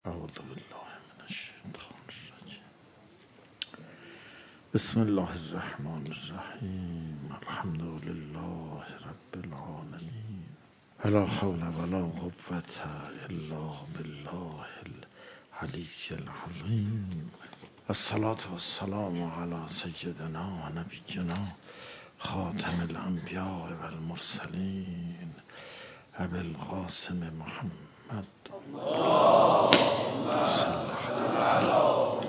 اعوذ بالله من الشیطان الرجیم. بسم الله الرحمن الرحیم. الحمد لله رب العالمین. ولا حول ولا قوة الا بالله العلی العظیم. الصلاة والسلام على سیدنا و نبینا خاتم الانبیاء والمرسلین ابی القاسم محمد صلی الله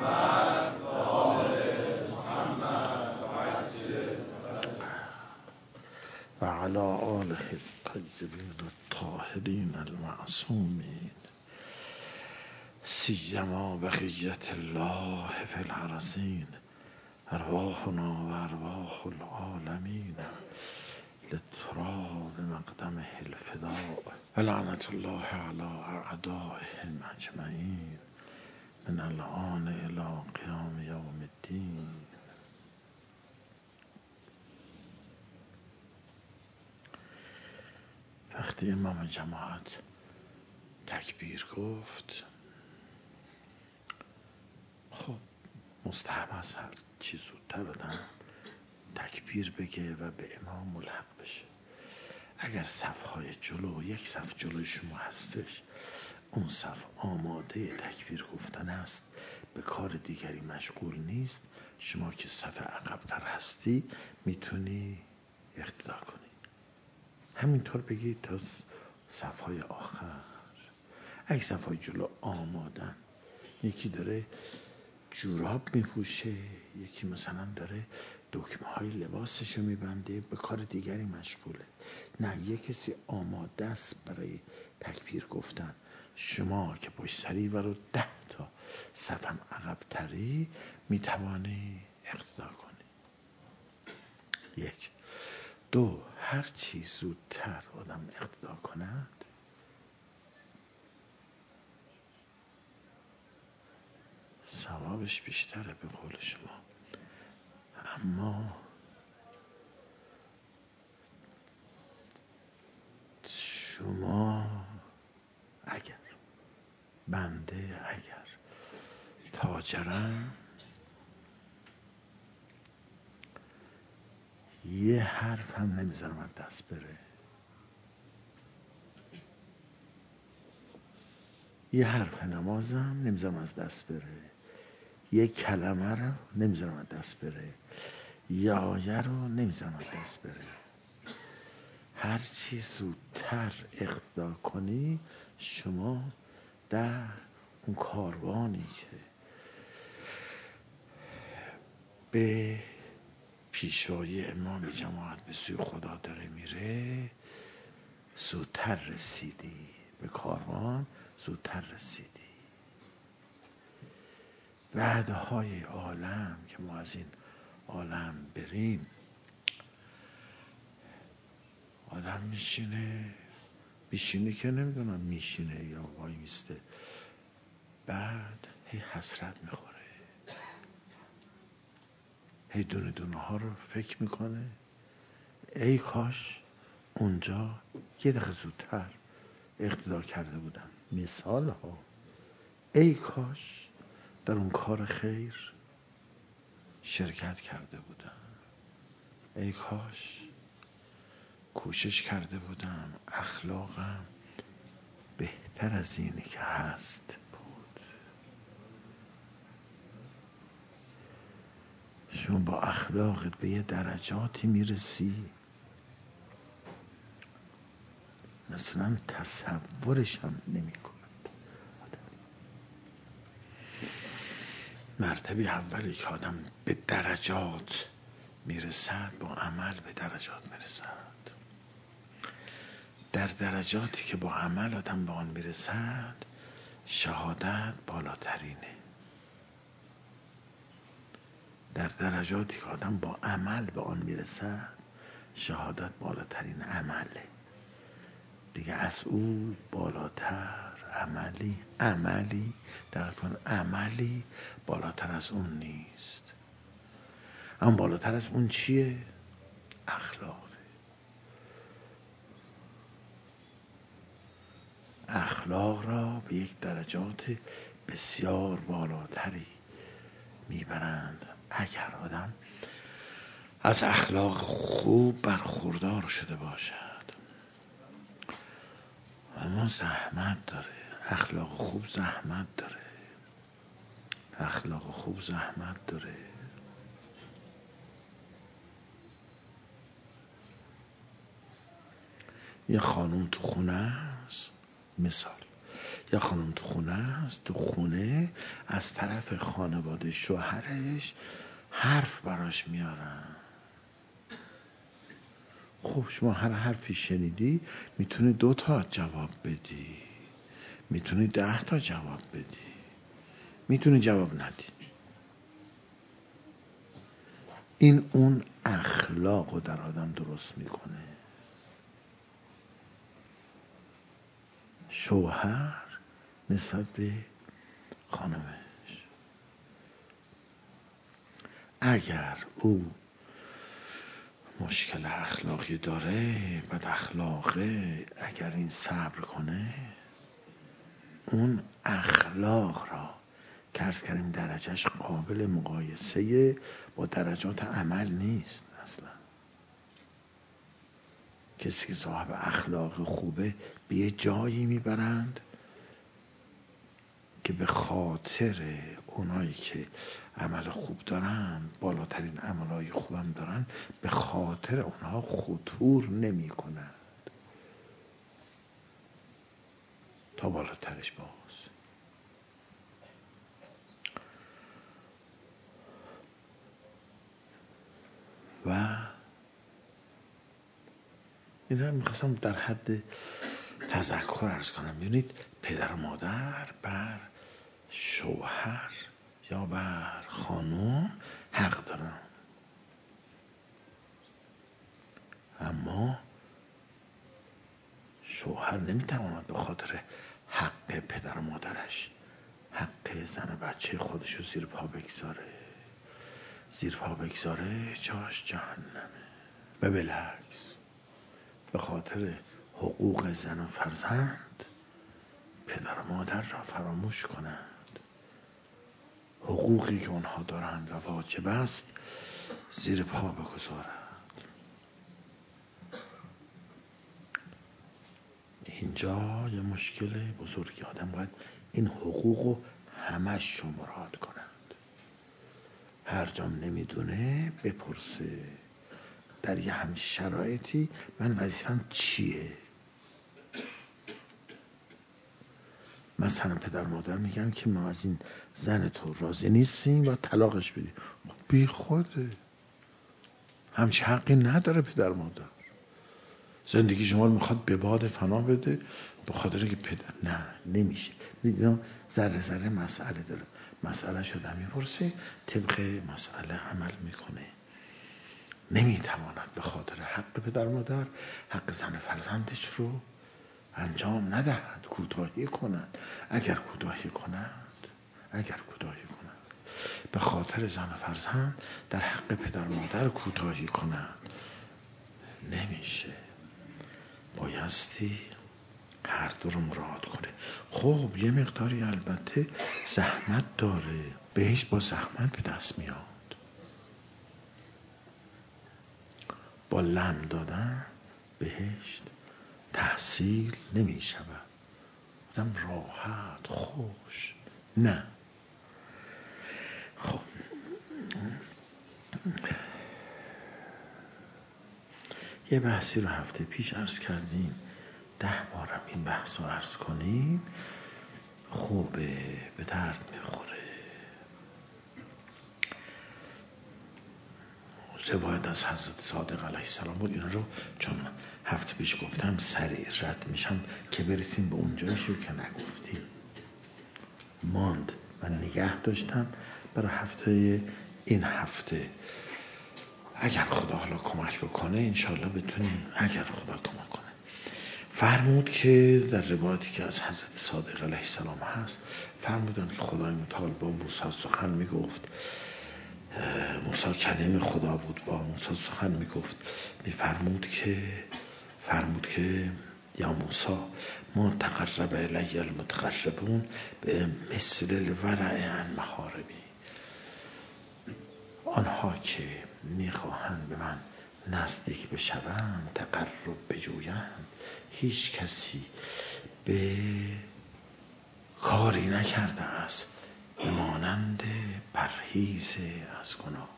و علی آله الطیبین الطاهرین المعصومین سیما بقیت الله فی الارضین ارواحنا و ارواح العالمین للتراب مقدمه الفداء و لعنت الله علی اعدائهم اجمعین من الآن الی قیام یوم الدین. وقتی امام جماعت تکبیر گفت، خب مستحب است هر چی زودتر آدم تکبیر بگه و به امام ملحق بشه. اگر صفهای جلو، یک صف جلوی شما هستش، اون صف آماده تکبیر گفتن است، به کار دیگری مشغول نیست، شما که صف عقب‌تر هستی میتونی اقتدا کنی. همینطور بگید تا صفهای آخر. اگه صفهای جلو آمادن، یکی داره جوراب میپوشه، یکی مثلا داره دکمه های لباسشو میبنده، به کار دیگری مشغوله، نه یک کسی آماده است برای تکبیر گفتن، شما که پشت سری و رو 10 تا صفم عقب‌تری میتوانی اقتدا کنی. 1. 2. هر چی زودتر آدم اقتدا کند ثوابش بیشتره به قول شما. اما شما اگر بنده، اگر تاجرم، یه حرف هم نمیذارم از دست بره، یه حرف نمازم نمیذارم از دست بره، یه کلمه رو نمیذارم از دست بره، یه آیه رو نمیذارم از دست بره. هر چی زودتر اقتدا کنی، شما در اون کاروانی که به پیشوایی امام جماعت به سوی خدا داره میره، زودتر رسیدی به کاروان، زودتر رسیدی. بعدهای عالم که ما از این عالم بریم، آدم میشینه که نمیدونم میشینه یا وای میسته، بعد هی حسرت میخوره، هی دونه دونه ها رو فکر میکنه، ای کاش اونجا یه دقیقه زودتر اقتدا کرده بودم. مثال ها، ای کاش در اون کار خیر شرکت کرده بودم، ای کاش کوشش کرده بودم اخلاقم بهتر از اینی که هست بود. شما با اخلاقت به یه درجاتی میرسی مثلا تصورش هم نمی کند. مرتبه اولی که آدم به درجات میرسد، با عمل به درجات میرسد. در درجاتی که با عمل آدم به آن میرسد، شهادت بالاترینه. در درجاتی که آدم با عمل به آن میرسد، شهادت بالاترین عمله دیگه. از او بالاتر عملی بالاتر از اون نیست. اما بالاتر از اون چیه؟ اخلاق. اخلاق را به یک درجات بسیار بالاتری میبرند اگر آدم از اخلاق خوب برخوردار شده باشد. اما زحمت داره. اخلاق خوب زحمت داره. اخلاق خوب زحمت داره. یه خانوم تو خونه است، مثال یه خانوم تو خونه است، تو خونه از طرف خانواده شوهرش حرف براش میارن. خب شما هر حرفی شنیدی میتونی 2 تا جواب بدی، میتونی 10 تا جواب بدی، میتونی جواب ندی. این اون اخلاق رو در آدم درست میکنه. شوهر نسبت به خانمش، اگر او مشکل اخلاقی داره، بد اخلاقه، اگر این صبر کنه، اون اخلاق را که عرض کردیم درجهش قابل مقایسه با درجات عمل نیست. اصلا کسی که صاحب اخلاق خوبه به یه جایی میبرند که به خاطر اونایی که عمل خوب دارن، بالاترین عملهای خوبم دارن، به خاطر اونها خطور نمی کنند تا بالاترش باز. و این هم میخواستم در حد تذکر عرض کنم. ببینید پدر و مادر بر شوهر یا بر خانم حق دارن، اما شوهر نمیتواند به خاطر حق پدر و مادرش حق زن و بچه خودش رو زیر پا بگذاره. زیر پا بگذاره جاش جهنمه. و بالعکس به خاطر حقوق زن و فرزند پدر و مادر را فراموش کنند. حقوقی که اونها دارند و واجب است زیر پا بگذارند. اینجا یه مشکل بزرگی. آدم باید این حقوق رو همش رو مراعات کنند. هر جام نمیدونه بپرسه در یه هم شرایطی من وظیفم چیه. مثلا پدر مادر میگن که ما از این زن تو راضی نیستیم و طلاقش بدیم. خب بی خوده، همچه حقی نداره پدر مادر. زندگی شما رو میخواد به باد فنا بده به خاطر که پدر، نه نمیشه. میدونم ذره ذره مسئله داره، مسئله شده میپرسه، طبق مسئله عمل میکنه. نمیتواند به خاطر حق پدر مادر حق زن فرزندش رو انجام ندهد، کوتاهی کنند. اگر کوتاهی کنند به خاطر زن فرزند در حق پدر مادر کوتاهی کنند، نمیشه. بایستی هر دو رو مراعات کنه. خب یه مقداری البته زحمت داره، بهش با زحمت به دست میاد. با لم دادن بهشت تحصیل نمی شود. آدم راحت خوش نه. خب یه بحثی رو هفته پیش عرض کردیم، 10 بارم این بحث رو عرض کنیم، خوبه، به درد میخوره. روایت از حضرت صادق علیه السلام بود. این رو چون هفته پیش گفتم سریع رد میشم که برسیم به اون جایش رو که نگفتیم. ماند من نگه داشتم برای هفته این هفته. اگر خدا حالا کمک بکنه انشالله بتونیم، اگر خدا کمک کنه. فرمود که در روایتی که از حضرت صادق علیه السلام هست، فرمودن که خدای متعال با موسی سخن میگفت. موسی کلیم خدا بود، با موسی سخن میگفت. فرمود که یا موسی ما تقرب الی المتقربون به مثل الورع عن محارمی. آنها که میخواهند به من نزدیک بشوند، تقرب بجویند، هیچ کسی به کاری نکرده است به مانند پرهیز از گناه.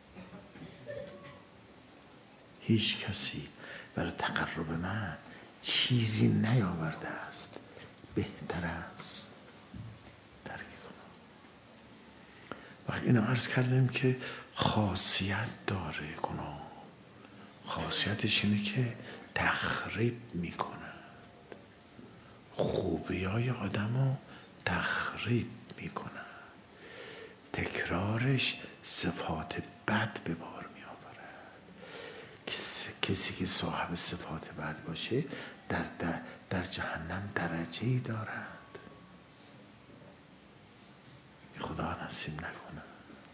هیچ کسی برای تقرب من چیزی نیاورده است بهتر است ترک گناه. وقتی اینو عرض کردیم که خاصیت داره گناه، خاصیتش اینه که تخریب میکنه، خوبیای آدمو تخریب میکنه، تکرارش صفات بد به بار می آورد. کسی که صاحب صفات بد باشه در جهنم درجه‌ای دارد. خدا نصیب نکنه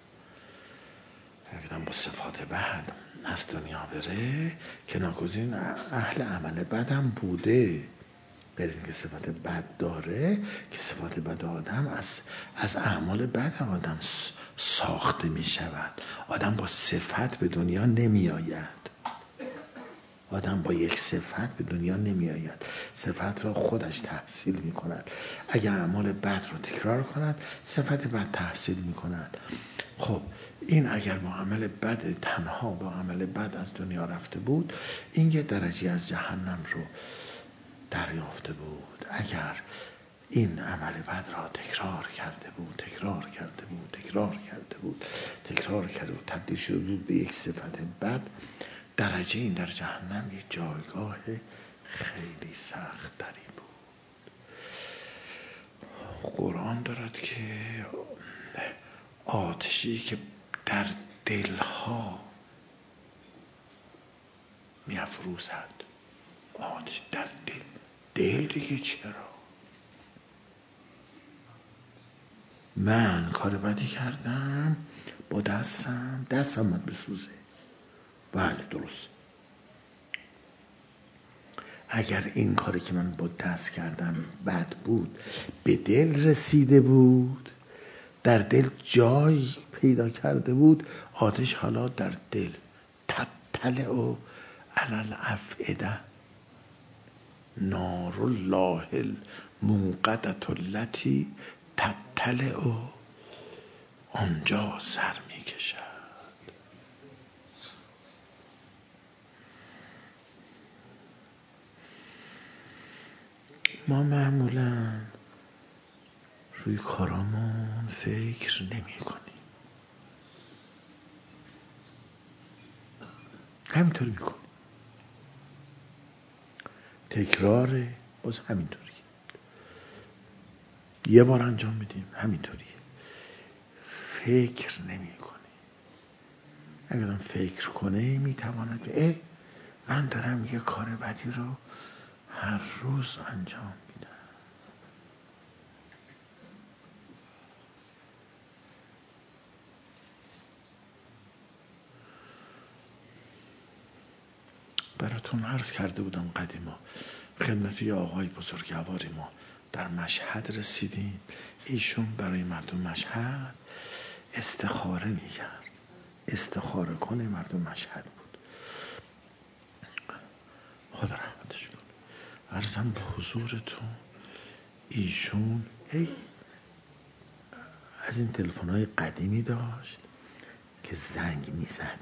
اگرم با صفات بد از دنیا بره که ناگزیر اهل عمل بدم بوده، غیر اینکه صفات بد داره که صفات بد آدم از اعمال بد آدم ساخته می شود. آدم با صفت به دنیا نمی آید. آدم با یک صفت به دنیا نمی آید. صفت را خودش تحصیل می کند. اگر اعمال بد رو تکرار کند صفت بد تحصیل می کند. خب این اگر با عمل بد تنها با عمل بد از دنیا رفته بود، این یه درجه از جهنم رو دریافته بود. اگر این عمل بد را تکرار کرده بود تبدیل شده بود به یک صفت بد، درجه این در جهنم یک جایگاه خیلی سخت تری بود. قرآن دارد که آتشی که در دلها می‌افروزد، آتش در دل دیگه چرا؟ من کار بدی کردم با دستم باید بسوزه. بله درست. اگر این کاری که من با دست کردم بد بود به دل رسیده بود، در دل جای پیدا کرده بود، آتش حالا در دل تطلع علی الافئده، نار الله الموقدة التي تطلع، آنجا سر می کشد. ما معمولا روی کارامون فکر نمی کنیم، همینطوری میکنیم، تکراره، باز همینطوری، یه بار انجام میدیم همینطوریه، فکر نمی کنیم. اگرم فکر کنه میتواند من دارم یه کار بدی رو هر روز انجام میدم. براتون عرض کرده بودم قدیما خدمت یه آقای بزرگواری ما در مشهد رسیدیم. ایشون برای مردم مشهد استخاره میکرد، استخاره کنه مردم مشهد بود. خدا رحمتش کن. عرضم به حضورتون ایشون از این تلفن‌های قدیمی داشت که زنگ میزد،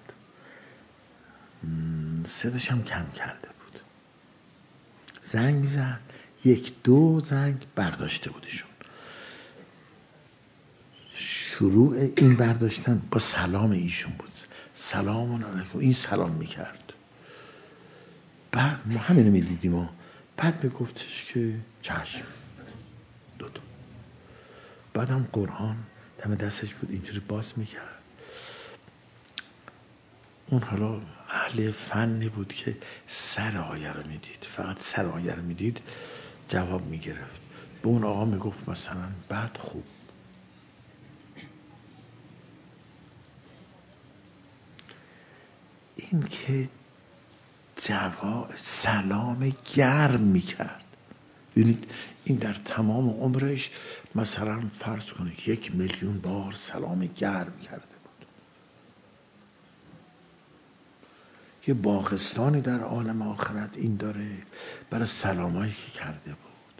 صداش هم کم کرده بود، زنگ میزد، 1-2 زنگ برداشته بودشون. شروع این برداشتن با سلام ایشون بود، سلام علیکم، این سلام میکرد. بعد ما همینو میدیدیم و بعد میگفتش که چشم 2 تا. بعدم قرآن دم دستش بود اینجوری باز میکرد. اون حالا اهل فنی بود که سر آیه رو میدید، فقط سر آیه رو میدید جواب میگرفت. به اون آقا میگفت مثلا بعد خوب. این که سلام گرم میکرد. ببینید این در تمام عمرش مثلا فرض کنید 1,000,000 بار سلام گرم کرده بود. یه باغستانی در عالم آخرت این داره برای سلامایی که کرده بود.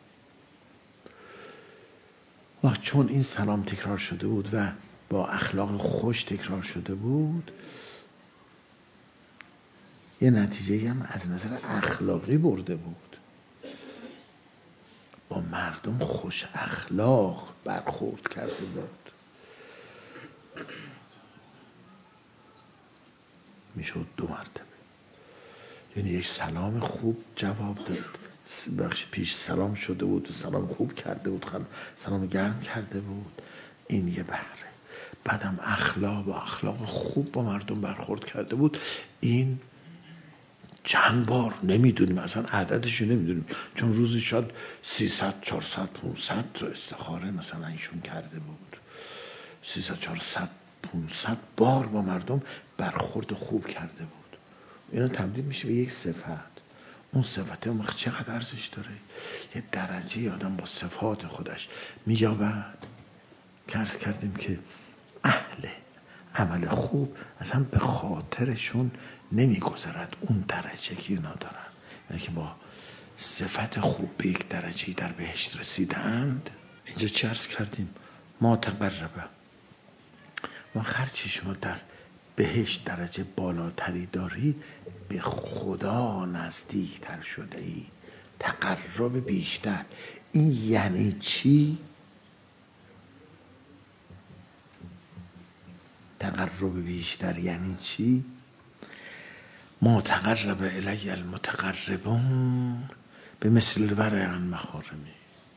و چون این سلام تکرار شده بود و با اخلاق خوش تکرار شده بود، یه نتیجه هم از نظر اخلاقی برده بود. با مردم خوش اخلاق برخورد کرده بود. میشد 2 مرتبه. یعنی یک سلام خوب جواب داد، بخش پیش سلام شده بود و سلام خوب کرده بود، سلام گرم کرده بود، این یه بهره. بعدم اخلاق خوب با مردم برخورد کرده بود. این چند بار نمیدونیم، اصلا عددشو نمیدونیم، چون روزی شاید 300 400 500 تا استخاره مثلا ایشون کرده بود. 300 400 500 بار با مردم برخورد خوب کرده بود. اینا تبدیل میشه به یک صفت. اون صفت اون چقدر ارزش داره. یه درجه آدم با صفات خودش مییابد. عرض کردیم که اهل عمل خوب اصلا به خاطرشون نمیگذرد اون درجه که اینا دارن، یعنی که با صفت خوب به یک درجه در بهشت رسیدند. اینجا چه عرض کردیم؟ ما تقربه، ما هرچی شما در بهشت درجه بالاتری داری به خدا نزدیکتر شده ای، تقرب بیشتر. این یعنی چی؟ تقرب بیشتر یعنی چی؟ ما تقرب الی المتقربون به مثل الورع عن محارمی.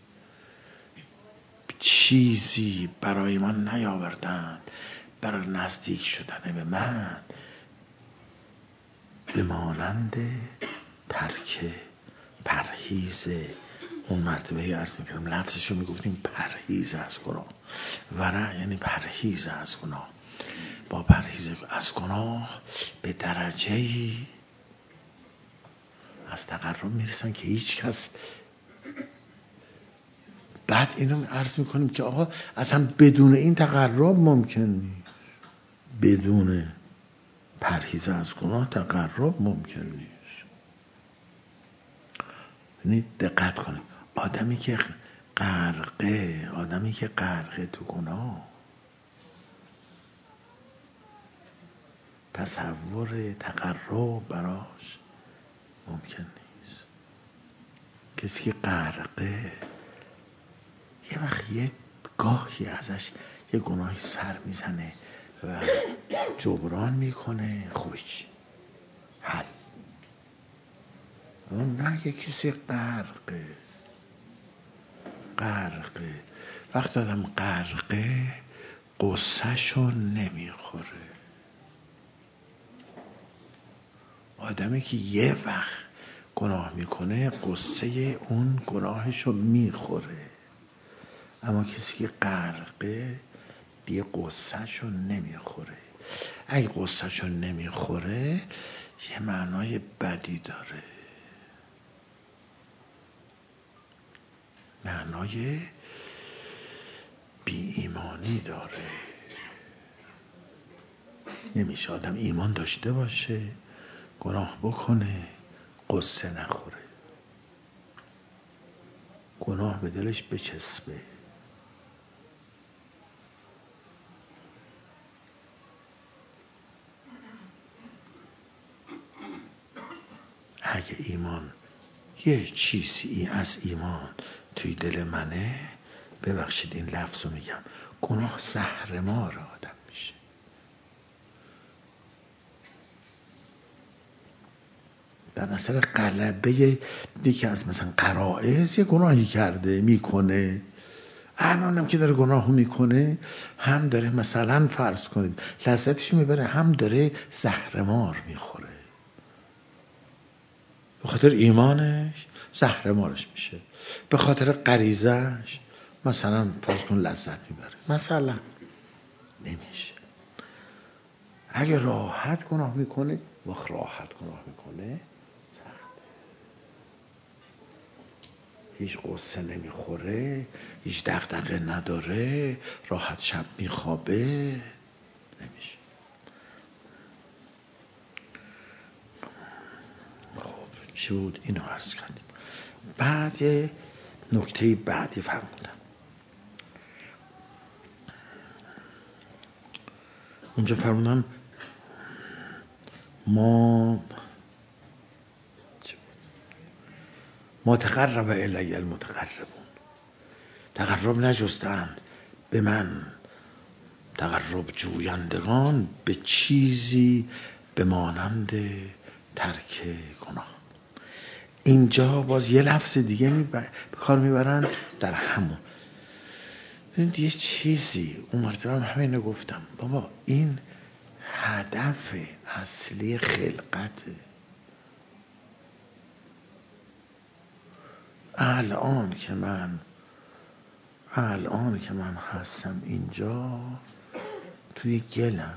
چیزی برای من نیاوردند برای نزدیک شدن به من به مانند ترک پرهیز. اون مرتبه عرض میکردم لفظشو میگفتیم پرهیز از گناه. ورع یعنی پرهیز از گناه. با پرهیز از گناه به درجه‌ای از تقرب میرسن که هیچ کس. بعد اینو عرض میکنیم که آقا اصلا بدون این تقرب ممکن نیست. بدون پرهیز از گناه تقرب ممکن نیست. یعنی دقت کنید، آدمی که غرقه تو گناه، تصور تقرب براش ممکن نیست. کسی که غرقه یه وقت یه گاهی ازش یه گناهی سر میزنه و جبران میکنه، خوش حل. اون نه، یه کسی غرقه. وقت آدم غرقه قصه‌شو نمیخوره. آدمی که یه وقت گناه میکنه قصه اون گناهشو میخوره، اما کسی که غرقه دیگه قصه‌شو نمیخوره. اگه قصه‌شو نمیخوره یه معنای بدی داره، معنای بی ایمانی داره. نمیشه آدم ایمان داشته باشه، گناه بکنه، قصه نخوره، گناه به دلش بچسبه. اگه ایمان یه چیزی از ایمان توی دل منه، ببخشید این لفظو میگم، گناه زهرمار آدم میشه. در اثر غلبه یکی از مثلا غرائز یه گناهی کرده میکنه، الانم که داره گناهو میکنه هم داره مثلا فرض کنید لذتش میبره، هم داره زهرمار میخوره. به خاطر ایمانش زهرمارش میشه، به خاطر غریزش مثلا فرض کن لذت میبره، مثلا نمیشه. اگه راحت گناه میکنه، وقت راحت گناه میکنه سخته، هیچ قصه نمیخوره، هیچ دغدغه نداره، راحت شب میخوابه، نمیشه. خب چی بود؟ اینو عرض کردیم. بعد یه نکته بعدی فرمودن، اونجا فرمودن ما تقرب الی المتقربون، تقرب نجستند به من تقرب جویندگان به چیزی به مانند ترک گناه. اینجا باز یه لفظ دیگه به کار میبرن در همون یه چیزی. اون مرتبه هم همینو گفتم، بابا این هدف اصلی خلقته. الان که من هستم اینجا توی گلم،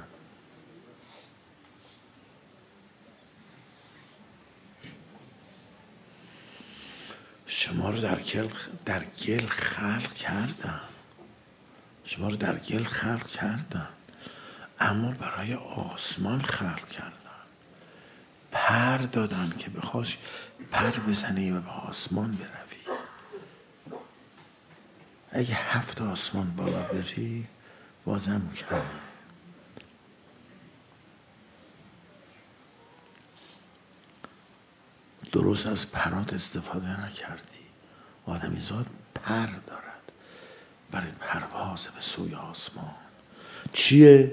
شما رو در گل خلق کردم، شما رو در گل خلق کردم، اما برای آسمان خلق کردم. پر دادن که بخوای پر بزنی و به آسمان بروی. اگه 7 آسمان بالا بری بازم کم. درست از پرات استفاده نکردی. آدمیزاد پر دارد برای پرواز به سوی آسمان. چیه؟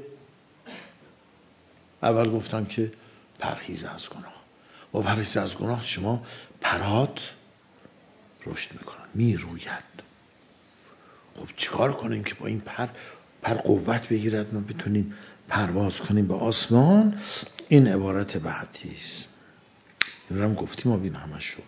اول گفتم که پرهیز از گناه. با پرهیز از گناه شما پرات رشد میکنن، میروید. خب چیکار کنیم که با این پر قوت بگیرد ما بتونیم پرواز کنیم به آسمان؟ این عبارت بعدیست. این رو هم گفتیم و بین همه شد.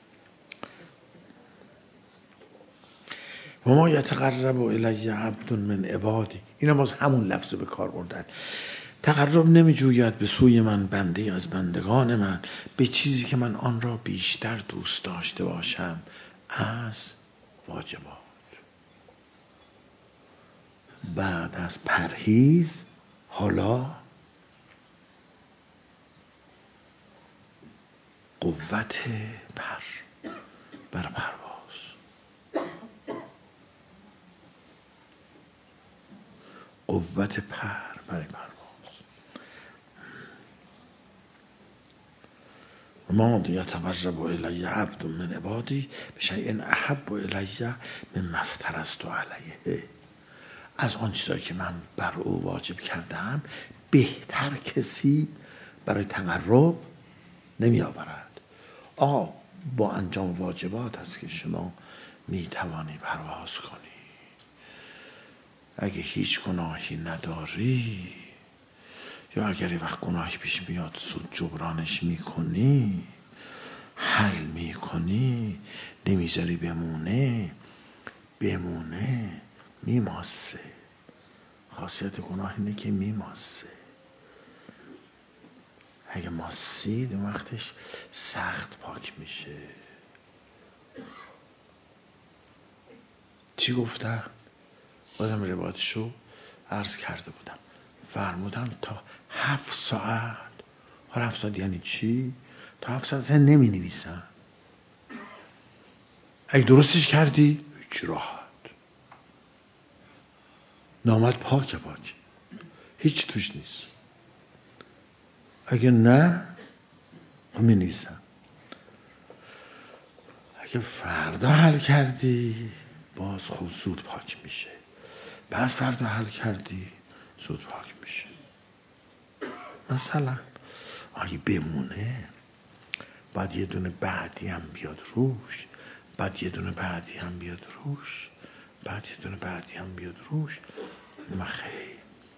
و ما یتقرب الی عبد من عبادی، این هم باز همون لفظ به کار بردن. تقرب نمی جوید به سوی من بنده از بندگان من به چیزی که من آن را بیشتر دوست داشته باشم از واجبات. بعد از پرهیز حالا قوت پر بر پرواز. قوت پر برای پرواز. ما یتقرب الی عبد من عبادی بشیء احب الی مما افترضت علیه، از آن چیزایی که من بر او واجب کردم بهتر کسی برای تقرب نمی آورد. با انجام واجبات هست که شما می توانی پرواز کنی. اگه هیچ گناهی نداری یا اگر یه وقت گناهی پیش میاد زود جبرانش میکنی، حل میکنی، نمیذاری بمونه میماسه. خاصیت گناه اینه که میماسه. اگه ماسید اون وقتش سخت پاک میشه. چی گفتم؟ بازم روایتشو عرض کرده بودم. فرمودن تا 7 ساعت. حالا 7 ساعت یعنی چی؟ تا 7 ساعت نمی نویسن. اگه درستش کردی هیچ راحت نامت پاک هیچ توش نیست. اگه نه می نویسن. اگه فردا حل کردی باز خود زود پاک میشه. پس فردا حل کردی زود پاک میشه. مثلا اگه بمونه بعد یه دونه بعدی هم بیاد روش، بعد یه دونه بعدی هم بیاد روش، بعد یه دونه بعدی هم بیاد روش، مخی.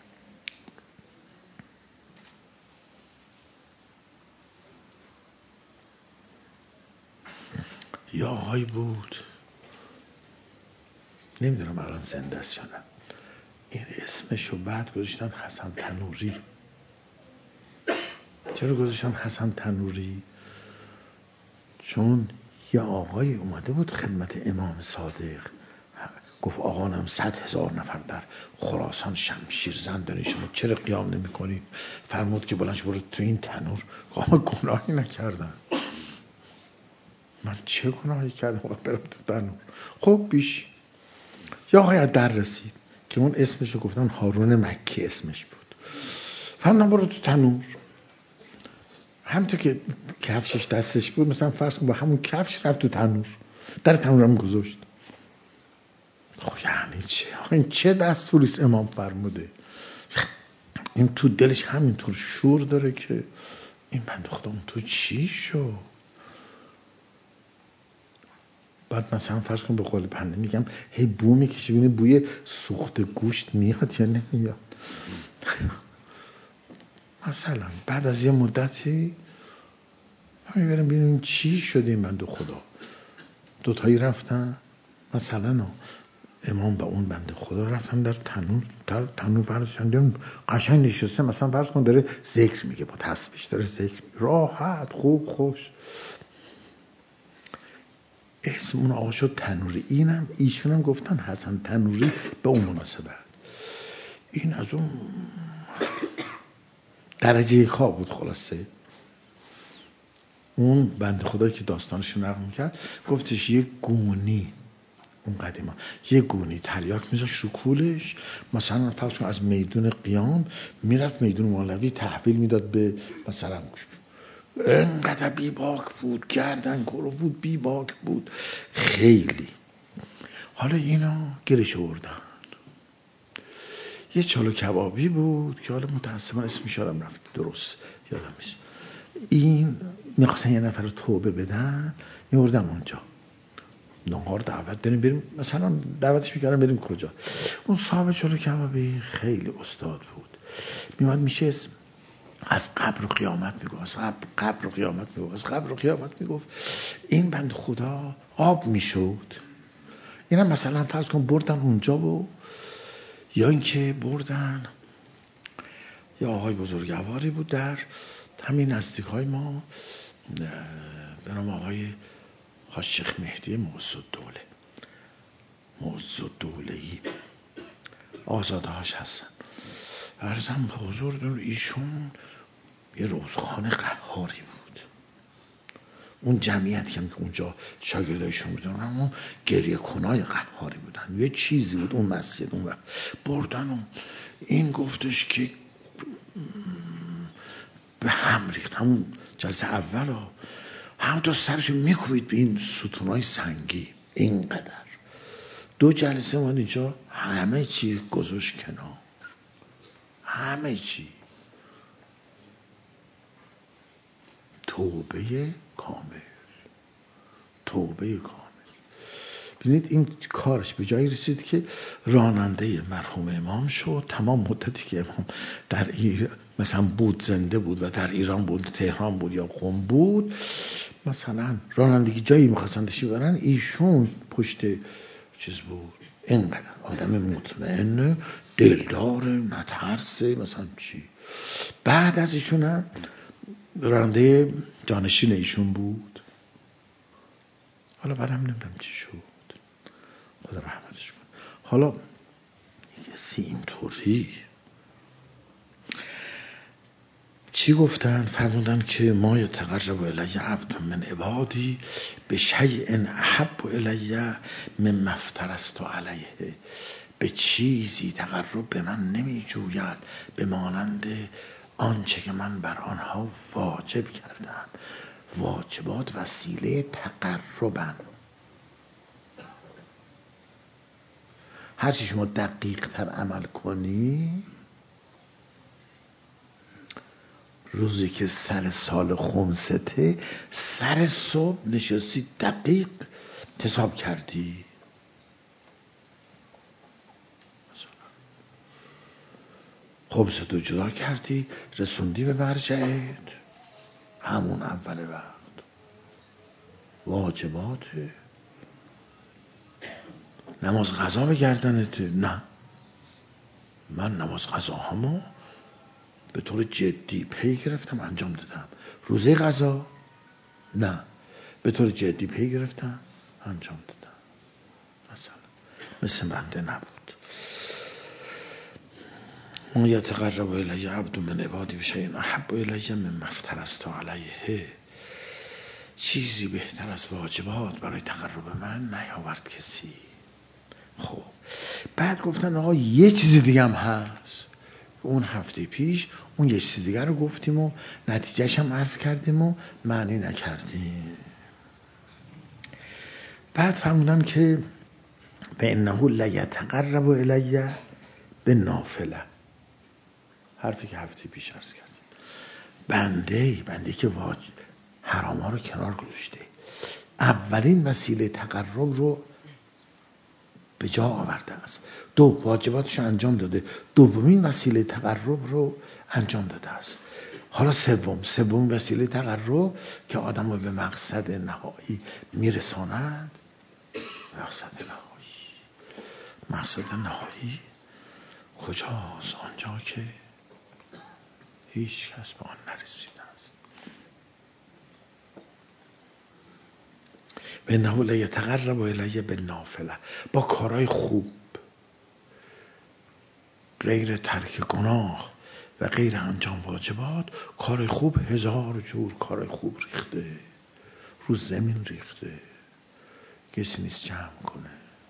یا آقای بود، نمیدونم الان زنده است یا نه، این اسمشو بعد گذاشتن حسن تنوری. چرا گذاشتم حسن تنوری؟ چون یه آقای اومده بود خدمت امام صادق، گفت آقانم 100,000 نفر در خراسان شمشیر زن دارین، شما چرا قیام نمی کنید؟ فرمود که بلند برو تو این تنور. آقا گناهی نکردم، من چه گناهی کردم برم تو تنور؟ خب بیش یا آقای از در رسید که اون اسمشو گفتن هارون مکی اسمش بود، فرمودم برو تو تنور. همونطور که کفشش دستش بود، مثلا فرض کن با همون کفش رفت تو تنور، در تنورم گذاشت. خب یعنی چه؟ این چه دستوریست امام فرموده؟ این تو دلش همینطور شور داره که این بنده خدا اون تو چی شو؟ بعد مثلا فرض کن به قول بنده میگم هی بو میکشه ببینه بوی سوخت گوشت میاد یا نمیاد. مثلا بعد از یه مدتی میبریم ببینیم چی شده این بنده خدا. دوتایی رفتن مثلا امام با اون بنده خدا رفتن در تنور فرستن، قشنگ نشسته، مثلا فرض کن داره ذکر میگه، با تسبیح داره ذکر، راحت خوب خوش. اسم اون آقا شد تنوری. ایشون هم گفتن حسن تنوری به اون مناسبت. این از اون درجه خواب بود. خلاصه اون بنده خدایی که داستانش نقل میکرد گفتش یه گونی، اون قدیما یه گونی تریاک میذاش رو کولش، مثلا فرض کن از میدون قیام میرفت میدون مولوی تحویل میداد به مثلا، انقدر بیباک بود، گردن کرو بود، بیباک بود خیلی. حالا اینا گرش آوردن. یه چالو کبابی بود که حالا متاسفانه اسمش یادم رفت، درست یادم نیست. این میخواستن یه نفر رو توبه بدن، میوردن اونجا نهار دعوت داریم بریم، مثلا دعوتش میکردم بریم کجا. اون صاحب چالو کبابی خیلی استاد بود، میومد میشه از قبر و قیامت میگفت، از قبر و قیامت میگفت، از قبر و قیامت میگفت. این بند خدا آب میشد. اینم مثلا فرض کن بردن اونجا و یا اینکه بردن یا آقای بزرگواری بود در همین نزدیک های ما به نام آقای حاج شیخ مهدی معز الدوله‌ای، آزاده هاش هستن. عرضم به حضور ایشون یه روزخانه قهاری بود. اون جمعیت که اونجا شاگردایشون بودن اما گریه کنای قهاری بودن. یه چیزی بود اون مسجد اون وقت بردن و این گفتش که به هم ریخت. همون جلسه اول هم تا سرشو میکوبید به این ستونای سنگی اینقدر. دو جلسه من اینجا همه چی گذاشت کنار، همه چی. توبه کامل. ببینید این کارش به جایی رسید که راننده مرحوم امام شد. تمام مدتی که امام در مثلا بود، زنده بود و در ایران بود، تهران بود یا قم بود، مثلا رانندگی جایی میخواستن داشتی برن، ایشون پشت چیز بود. اینقدر آدم مطمئن، دلدار، نترسه مثلا چی. بعد از ایشون هم راننده جانشین ایشون بود. حالا بعدم نمیدونم چی شد، خدا رحمتش کن. حالا اینطوری چی گفتن؟ فرمودن که ما یتقرب الی عبد من عبادی به شیء احب الی مما افترضت علیه. به چیزی تقرب به من نمی جوید به مانند آنچه که من بر آنها واجب کردم. واجبات وسیله تقربن. هرچی شما دقیق تر عمل کنی، روزی که سر سال خمسته سر صبح نشستی دقیق حساب کردی، خمستو جدا کردی رسوندی به مرجعت همون اول وقت. واجبات نماز قضا به گردنته؟ نه، من نماز قضا همو به طور جدی پی گرفتم انجام دادم. روزه قضا نه، به طور جدی پی گرفتم انجام دادم. مثل بنده نبود. ما یتقرب الی عبد من عبادی بشیء احب الی مما افترضت علیه. چیزی بهتر از واجبات برای تقرب من نیاورد کسی. خب بعد گفتن آقا یه چیزی دیگه هم هست. اون هفته پیش اون یه چیز دیگه رو گفتیم و نتیجهش هم عرض کردیم و معنی نکردیم. بعد فرمودن که فانه لیتقرب الی بالنافله. حرفی که هفته پیش عرض کردیم. بنده که حرام ها رو کنار گذاشته، اولین وسیله تقرب رو به جا آورده است، واجباتش انجام داده، دومین وسیله تقرب رو انجام داده است. حالا سوم وسیله تقرب که آدم رو به مقصد نهایی میرساند. مقصد نهایی کجاست؟ آنجا که هیچ کس به آن نرسیده است. و انه لیتقرب الی بالنافله، با کارهای خوب، غیر ترک گناه و غیر انجام واجبات. کار خوب 1000 جور کار خوب ریخته رو زمین، ریخته، کسی نیست جمع کنه.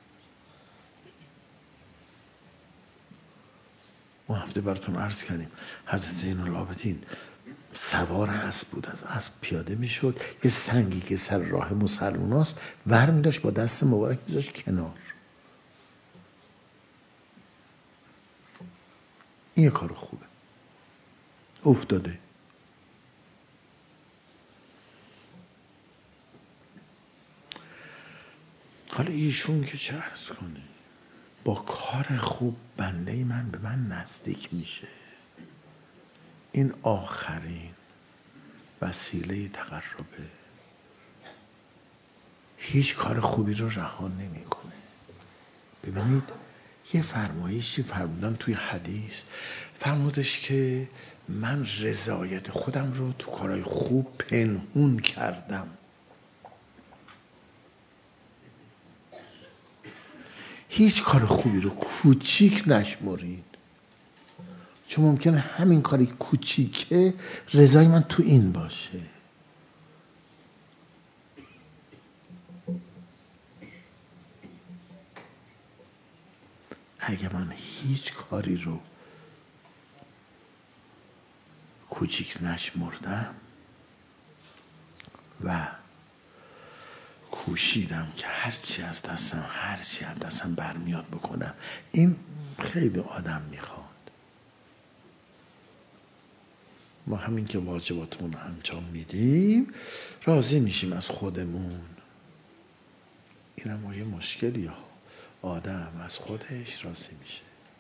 ما هفته براتون عرض کردیم حضرت زین العابدین سوار اسب بود، از اسب پیاده میشد، یه سنگی که سر راه مسلماناست ور می‌داشت، با دست مبارک می‌ذاشت کنار. این یه کار خوبه. افتاده. حالا ایشون که چه عرض کنه، با کار خوب بنده من به من نزدیک میشه. این آخرین وسیله تقربه. هیچ کار خوبی رو رها نمیکنه. ببینید یه فرمایشی فرمودن توی حدیث، فرمودش که من رضایت خودم رو تو کارهای خوب پنهون کردم. هیچ کار خوبی رو کوچیک نشمرید، چون ممکنه همین کاری کوچیکه رضای من تو این باشه. اگه من هیچ کاری رو کوچیک نشمردم و کوشیدم که هرچی از دستم برمیاد بکنم، این خیلی آدم میخواد. ما همین که واجباتمون رو انجام میدیم راضی میشیم از خودمون. این هم یه مشکلی ها، آدم از خودش راضی میشه.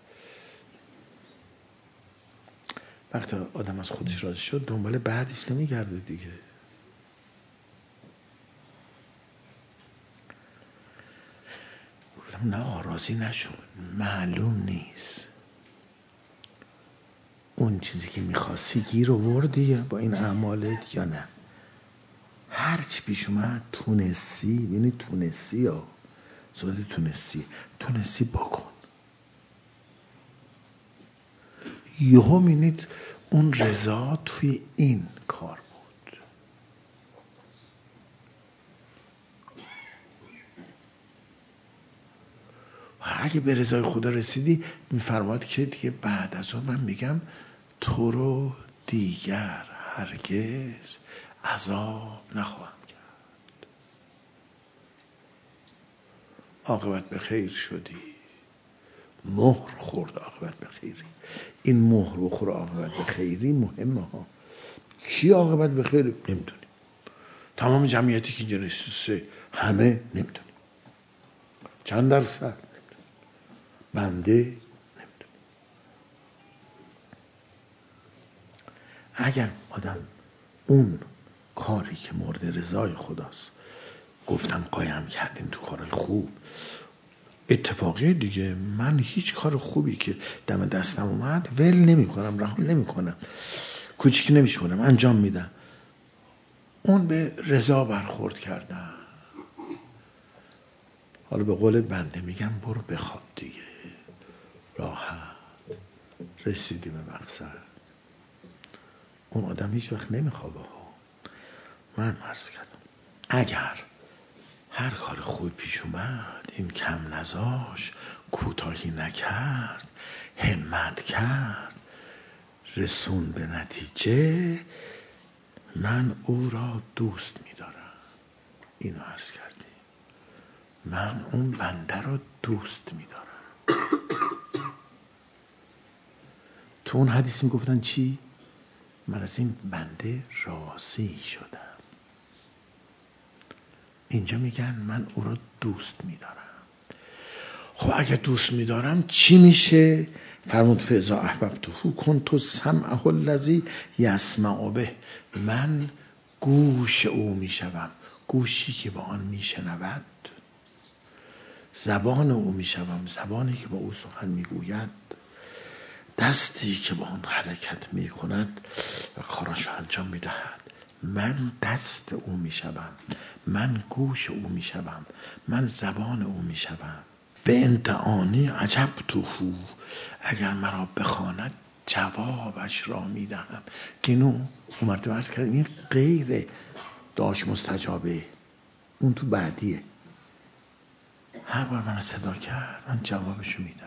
وقتی آدم از خودش راضی شد دنبال بعدش نمیگرده دیگه. گفتم نه راضی نشون، معلوم نیست اون چیزی که میخواستی گیر آوردی با این اعمالت یا نه. هرچی پیش اومد تونستی، ببینی تونستی ها، زاده تونستی بکن. یهو میبینید اون رضا توی این کار بود. و اگه به رضای خدا رسیدی میفرماد که دیگه بعد از اون من میگم تو رو دیگر هرگز عذاب نخواهم کرد. عاقبت به خیر شدی، مهر خورد عاقبت به خیری. این مهر بخور عاقبت به خیری مهمه ها. کی عاقبت به خیر نمیدونیم. تمام جمعیتی که اینجا نشسته همه نمیدونیم. چند درصد بنده نمیدونیم. اگر آدم اون کاری که مورد رضای خداست، گفتم قایم کردیم تو کارهای خوب، اتفاقی دیگه. من هیچ کار خوبی که دم دستم اومد ول نمی کنم، رها نمی کنم، کوچیک نمیش کنم، انجام میدم. اون به رضا برخورد کردن. حالا به قول بنده میگم برو بخواب دیگه، راحت رسیدی به مقصد. اون آدم هیچ وقت نمیخوابه. من عرض کردم اگر هر کار خوب پیش اومد این کم نذاش، کوتاهی نکرد، همت کرد، رسون به نتیجه، من او را دوست می‌دارم. اینو عرض کردیم. من اون بنده را دوست می‌دارم. تو اون حدیث میگفتن چی؟ من از این بنده راضی شدم. اینجا میگن من او را دوست می‌دارم. خب اگه دوست می‌دارم چی میشه؟ فرمود فاذا احببته کنت سمعه الذی یسمع به. من گوش او میشوم، گوشی که با آن میشنود. زبان او میشوم، زبانی که با او سخن میگوید. دستی که با آن حرکت میکند و کاراشو انجام میدهد. من دست او میشوم، من گوش او میشوم، من زبان او میشوم. به انتعانی عجبته، اگر مرا بخواند جوابش را میدهم. گنو اومد عرض کرد این غیر داش مستجابه، اون تو بعدیه. هر بار من صدا کرد من جوابشو میدم.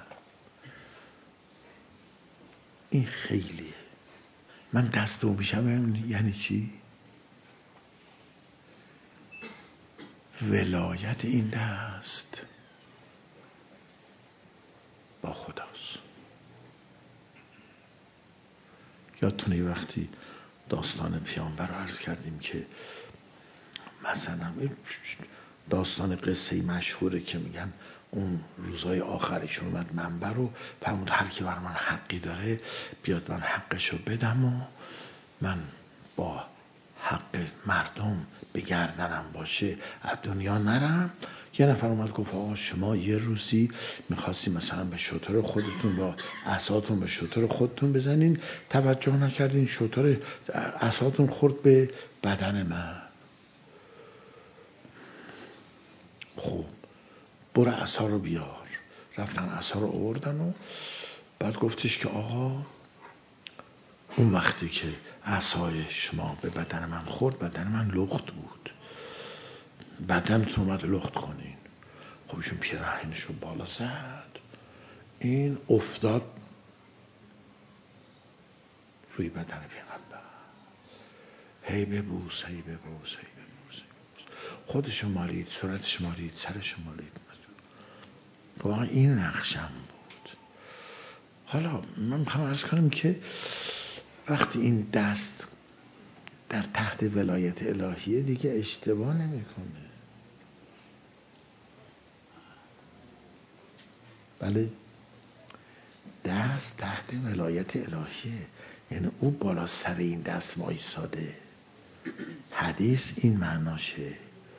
این خیلیه. من دست او میشم یعنی چی؟ ولایت این دست با خداست. یادتونه وقتی داستان پیامبر رو عرض کردیم که مثلا داستان قصه مشهوره که میگن اون روزای آخرش اومد منبر رو فرمود هر کی بر من حقی داره بیاد من حقشو بدم و من با حق مردم به گردنم باشه از دنیا نرم. یه نفر اومد گفت آقا شما یه روزی میخواستی مثلا به شتر خودتون با عصاتون به شتر خودتون بزنین، توجه نکردین، شتر عصاتون خورد به بدن من. خب برو عصا رو بیار. رفتن عصا رو آوردن و بعد گفتش که آقا اون وقتی که عصای شما به بدن من خورد بدن من لخت بود، بدنتون اومد لخت کنین. خب ایشون پیراهنش رو بالا زد، این افتاد روی بدن پیغمبر. هی ببوس هی ببوس هی ببوس، خودشو مالید، صورتشو مالید، سرشو مالید. واقعا این نقشم بود. حالا من میخوام عرض کنم که وقتی این دست در تحت ولایت الهیه دیگه اشتباه نمیکنه. بله، دست تحت ولایت الهیه، یعنی او بالا سر این دست وایساده. حدیث این معناشه.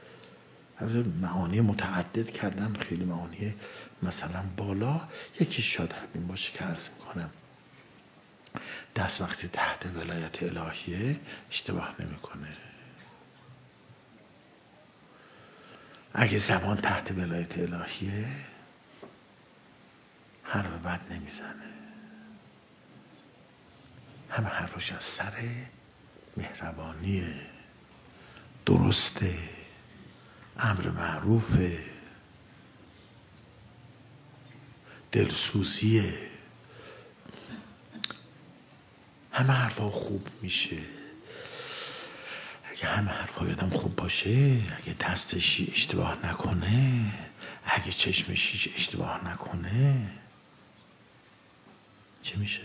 معانی متعدد کردن، خیلی معانی مثلا بالا، یکی شاید همین باشه که عرض میکنم دست وقتی تحت ولایت الهیه اشتباه نمیکنه. اگه زبان تحت ولایت الهیه حرف بد نمیزنه، همه حرفش از سر مهربانیه، درسته، امر معروفه، دلسوزیه، همه حرفا خوب میشه. اگه همه حرفا آدم خوب باشه، اگه دستش اشتباه نکنه، اگه چشمش اشتباه نکنه، چه میشه؟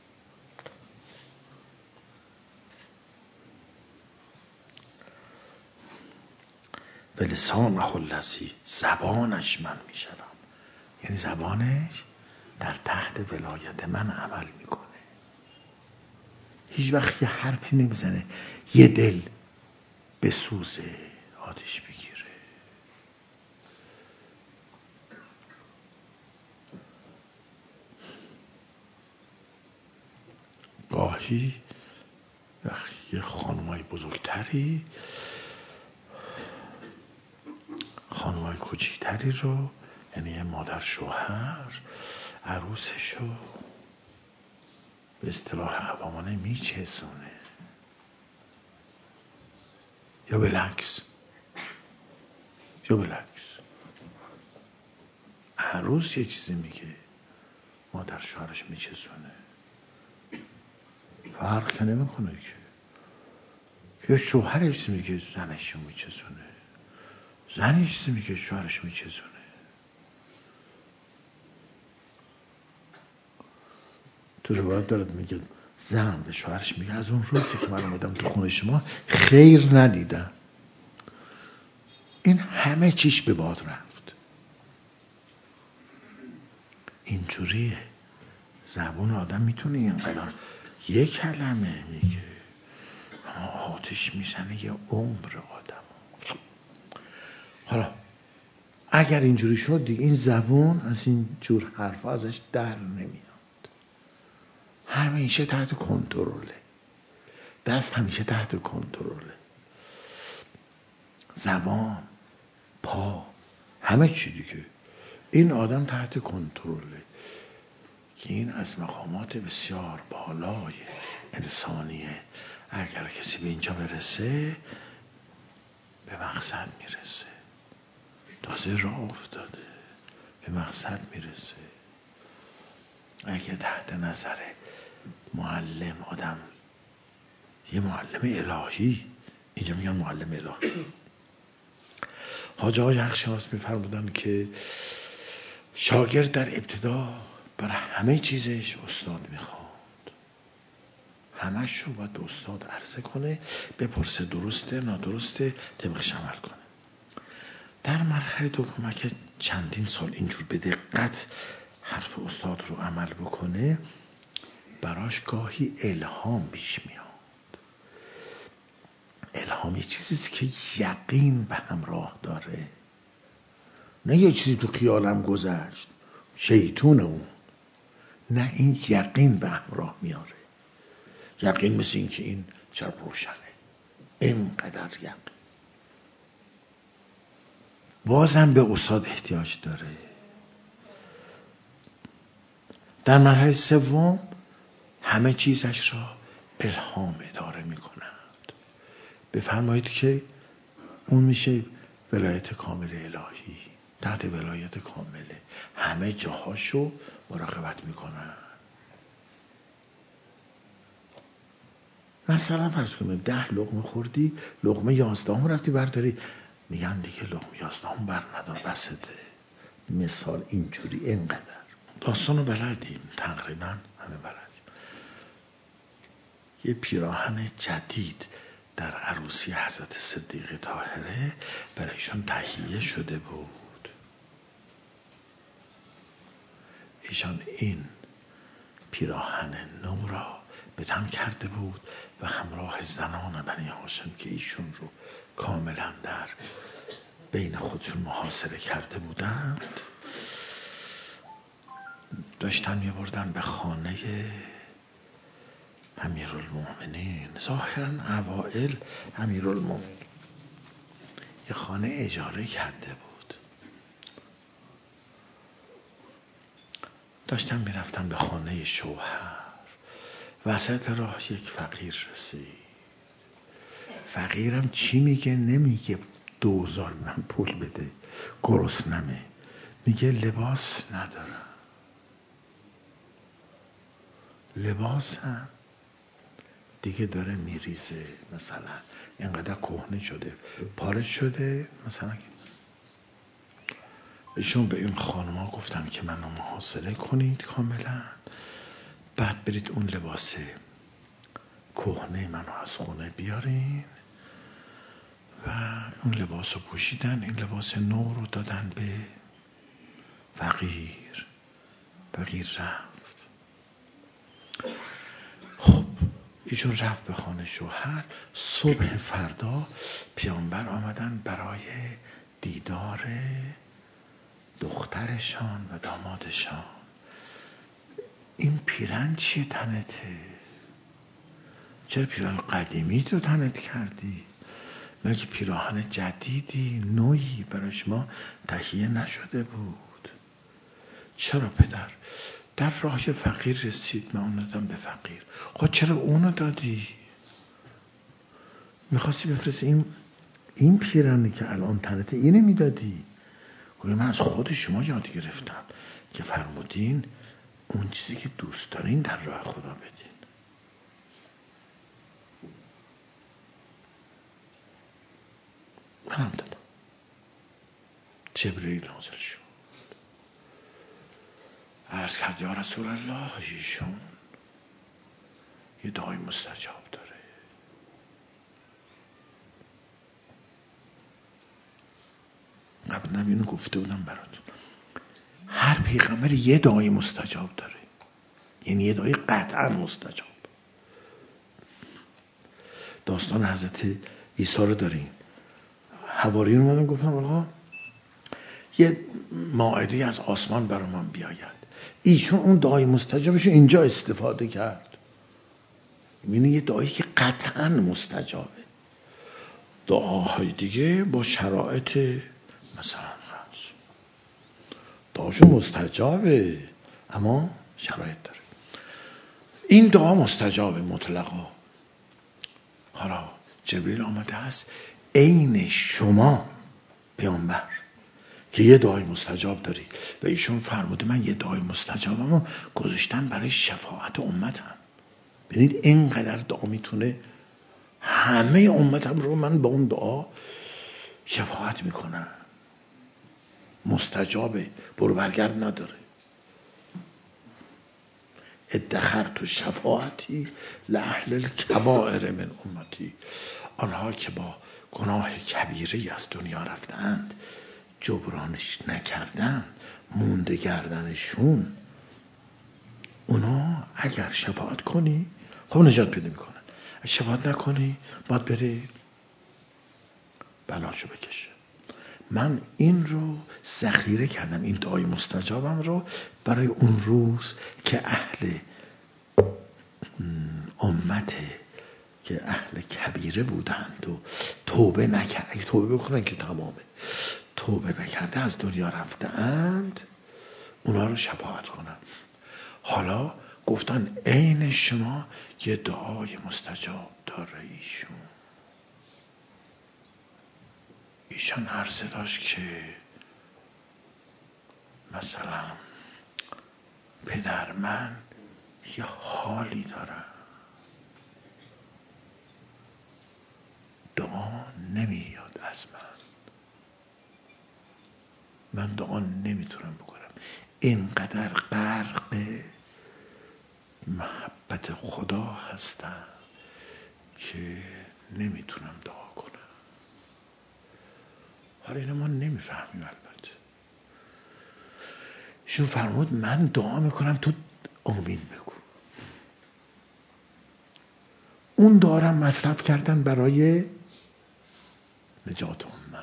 به لسانه الذی، زبانش من میشوم، یعنی زبانش در تحت ولایت من عمل میکنه. هیچ وقت یه حرفی نمیزنه یه دل بسوزه، آتش بگیره. گاهی یه خانمای بزرگتری خانمای کوچیکتری رو، یعنی یه مادر شوهر عروسش رو به اصطلاح عوامانه میچسونه، یا بالعکس عروس یه چیزی میگه مادر شوهرش میچسونه. فرق که نمیکنه که، یا شوهر یه چیزی میگه زنش رو میچسونه، زن یه چیزی میگه شوهرش میچسونه. تو روایت دارد میگه زن به شوهرش میگه از اون روزی که من اومدم تو خونه شما خیر ندیدم. این همه چیش به باد رفت. اینجوریه زبون آدم میتونه اینقدر یک کلمه میگه اما آتش میزنه یه عمر آدم. حالا اگر اینجوری شد دیگه این زبون از این جور حرفا ازش در نمیاد. همیشه تحت کنترله، دست همیشه تحت کنترله، زبان، پا، همه چی دیگه این آدم تحت کنترله. که این از مقامات بسیار بالای انسانیه. اگر کسی به اینجا برسه به مقصد میرسه، تازه راه افتاده به مقصد میرسه. اگه تحت نظر معلم آدم، یه معلم الهی، اینجا میگن معلم الهی، حاج آقای حق‌شناس میفرمودن که شاگرد در ابتدا برای همه چیزش استاد میخواد، همش رو باید به استاد عرضه کنه، بپرسه درسته نادرسته، طبقش عمل کنه. در مرحله دوم که چندین سال اینجور به دقت حرف استاد رو عمل بکنه، براش گاهی الهام پیش میاد. الهام یه چیزیست که یقین به همراه داره، نه یه چیزی تو خیالم گذشت شیطون اون، نه این یقین به همراه میاره. یقین مثل این که این چرا روشنه، اینقدر یقین. بازم به استاد احتیاج داره. در مرحله سوم همه چیزش را الهام اداره میکنند. بفرمایید که اون میشه ولایت کامل الهی، تحت ولایت کامله، همه جاهاشو مراقبت میکنن. مثلا فرض کنید 10 لقمه خوردی، لقمه 11 رفتی برداری، میگن دیگه لقمه 11 بر ندار بسته. مثال اینجوری. اینقدر داستانو بلدیم، تقریبا همه بلدیم. یه پیراهن جدید در عروسی حضرت صدیقه طاهره برایشون تهیه شده بود. ایشان این پیراهن نو را به تن کرده بود و همراه زنان بنی هاشم که ایشون رو کاملا در بین خودشون محاصره کرده بودند داشتن میبردن به خانه امیرالمومنین. ظاهرا اوائل امیرالمومنین یه خانه اجاره کرده بود، داشتن میرفتن به خانه شوهر. وسط راه یک فقیر رسید. فقیرم چی میگه؟ نمیگه 2000 من پول بده، گرسنمه، میگه لباس ندارم. لباس هم دیگه داره میریزه، مثلا اینقدر کهنه شده، پاره شده. مثلا ایشون به این خانما گفتن که منو محاصره کنید کاملا، بعد برید اون لباس کهنه منو از خونه بیارین و اون لباس رو پوشیدن. این لباس نو رو دادن به فقیر. فقیر رفت. خب ایشون رفت به خانه شوهر. صبح فردا پیامبر آمدن برای دیدار دخترشان و دامادشان. این پیرن چیه تنته؟ چرا پیراهن قدیمی رو تنت کردی؟ مگه پیراهن جدیدی نوعی برای شما تهیه نشده بود؟ چرا پدر؟ در راه فقیر رسید، من اون دادم به فقیر. خب چرا اونو دادی؟ میخواستی بفرستی این پیراهنی که الان تنته اینه میدادی. گویا من از خود شما یاد گرفتم که فرمودین اون چیزی که دوست دارین در راه خدا بدین. منم دادم. جبرئیل نازل شد، عرض کرد یا رسول الله، ایشون یه دعای مستجاب داره. قبلا اینو گفته بودم براتون، هر پیغمبر یه دعای مستجاب داره، یعنی یه دعای قطعا مستجاب. داستان حضرت عیسی رو داریم. حواریون اومدن گفتن آقا یه مائده از آسمان برام بیاید. ایشون اون دعای مستجابش اینجا استفاده کرد. یعنی یه دعایی که قطعا مستجابه. دعاهای دیگه با شرایط مثلا هست، دعاشون مستجابه اما شرایط داره. این دعا مستجابه مطلقا. حالا جبریل آمده است عین شما پیامبر که یه دعای مستجاب داری و ایشون فرموده من یه دعای مستجابمو گذاشتم برای شفاعت امتم. ببینید اینقدر دعا میتونه همه امتم رو من با اون دعا شفاعت میکنم. مستجابه، برو برگرد نداره. ادخرت شفاعتی لأهل الکبائر من امتی، آنها که با گناه کبیره از دنیا رفتند جبرانش نکردن، مونده گردنشون، اونا اگر شفاعت کنی خب نجات پیدا میکنن، اگر شفاعت نکنی باید بری بلاشو بکشه. من این رو ذخیره کردم، این دعای مستجابم رو برای اون روز که اهل امت که اهل کبیره بودند و توبه نکرد، اگه توبه بکنن که تمامه، توبه نکرده از دنیا رفته اند، اونا رو شفاعت کنم. حالا گفتن عین شما یه دعای مستجاب داره ایشان عرضه داشت که مثلا پدر من یه حالی دارم، دعا نمیاد از من دعا نمیتونم بکنم، اینقدر غرق محبت خدا هستم که نمیتونم دعا کنم. حالا اینو ما نمیفهمیم. البته ایشون فرمود من دعا میکنم تو آمین بگو. اون دعا مصرف کردن برای نجات امت.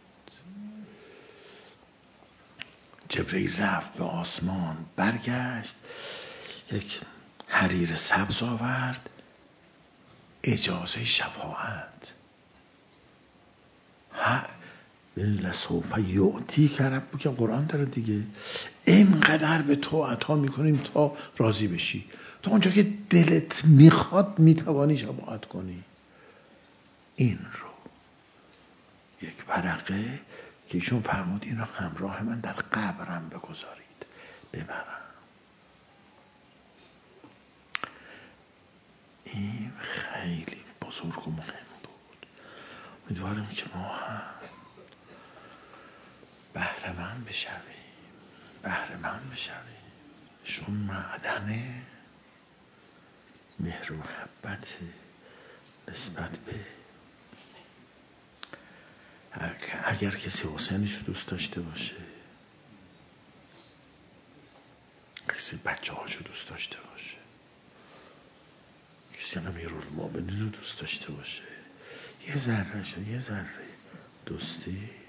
جبرئیل رفت به آسمان، برگشت یک حریر سبز آورد، اجازه شفاعت. لسوف یعطی که رب که قرآن داره دیگه، اینقدر به تو عطا میکنیم تا راضی بشی، تا اونجا که دلت میخواد میتوانی شفاعت کنی. این رو یک ورقه که ایشون فرمود این رو همراه من در قبرم بگذارید ببرم. این خیلی بزرگ و مهم بود. امیدوارم که ما هم بهره‌مند بشویم. شون معدن مهر و محبت نسبت به اگر کسی حسینش رو دوست داشته باشه، کسی بچه هاشو دوست داشته باشه، کسی امیرالمومنین رو دوست داشته باشه، یه ذره دوستی